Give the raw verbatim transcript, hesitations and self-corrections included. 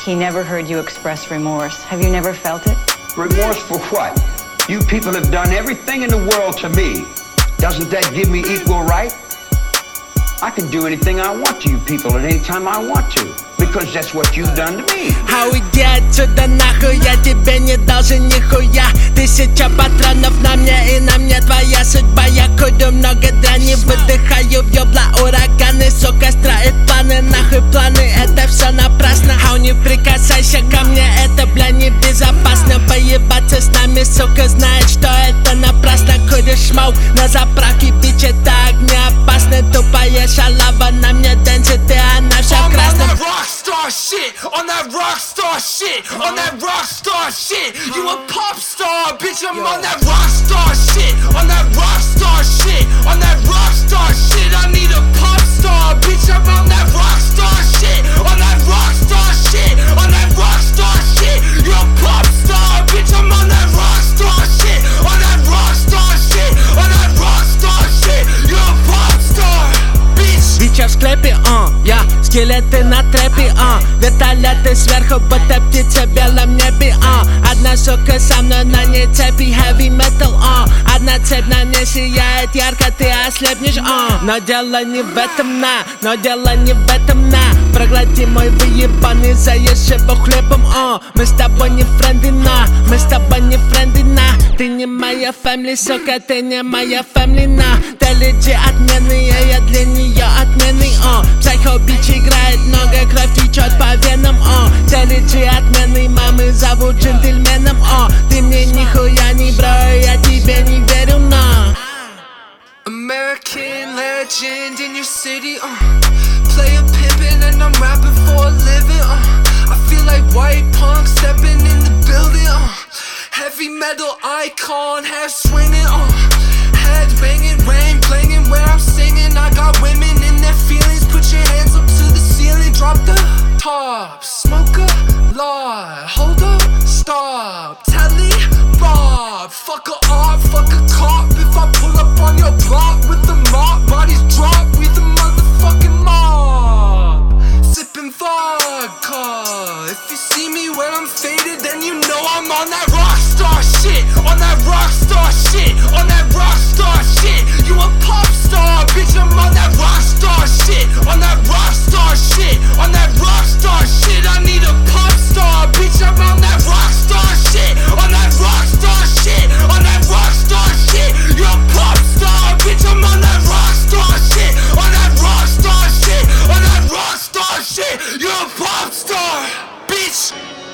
he never heard you express remorse. Have you never felt it? Remorse for what? You people have done everything in the world to me. Doesn't that give me equal right? I can do anything I want to you people at any time I want to, because that's what you've done to me. А уйди отсюда нахуй, я тебе не должен нихуя. Тысяча патронов на мне и на мне твоя судьба. Я курю много дряни, выдыхаю в ёбла ураганы. Сука строит планы, нахуй планы, это все напрасно. Ау, не прикасайся ко мне, это, бля, небезопасно. Поебаться с нами, сука, знает, что это напрасно. Куришь шмаук на заправке, бич, это огнеопасно. Тупая шалава на мне дэнсит, и она вся в красном. Rockstar shit, on that rockstar shit, on that rockstar shit. You a pop star, bitch, I'm on that rockstar shit, on that rockstar shit, on that rockstar shit. I need a pop star, bitch, I'm on that rockstar shit, on that rockstar shit, on that rockstar shit. You a pop star, bitch, I'm on that rockstar shit, on that rockstar shit, on that rockstar shit. You a pop star, bitch. Бича в склепе, а, я скелеты на трэпе, а, вертолеты сверху, будто птица в белом небе, а. Одна сука со мной на ней цепи, heavy metal, а. Одна цепь на мне сияет ярко, ты ослепнешь, а. Но дело не в этом, на, но дело не в этом, на. Проглоти мой выебанный, заешь его хлебом, а. Мы с тобой не френды, на, мы с тобой не френды, на. Ты не моя family, сука, ты не моя family, на. Ты леди отменные, я для нее отменный, а. Psycho бич играет, много кровь течет по венам, а. Ты леди отменный, мамы зовут джентльменом, а. Ты мне нихуя не бро, я тебе не верю, на. American legend in your city, uh play a pimpin' and I'm rapping for a living, uh I feel like white punk stepping in the building, uh heavy metal icon, hair swinging, uh head banging, rain blinging where I'm singing. I got women in their feelings, put your hands up to the ceiling, drop the top, smoke a lot, hold up, stop, telly, Bob, fuck a art, fuck a cop. If I pull up on your block with the mop, bodies drop, we the motherfucking mob, sipping vodka. If you see me when I'm faded, then you know I'm on that rockstar shit, on that rockstar shit, on that rockstar shit. You a pop star, bitch, I'm on that rockstar shit, on that rockstar shit, on that rockstar shit. I need a pop star, bitch, I'm on that rockstar shit, on that rockstar shit, on that rockstar shit. You a pop star, bitch, I'm on that rockstar shit, on that rockstar shit, on that rockstar shit. You a pop star, bitch.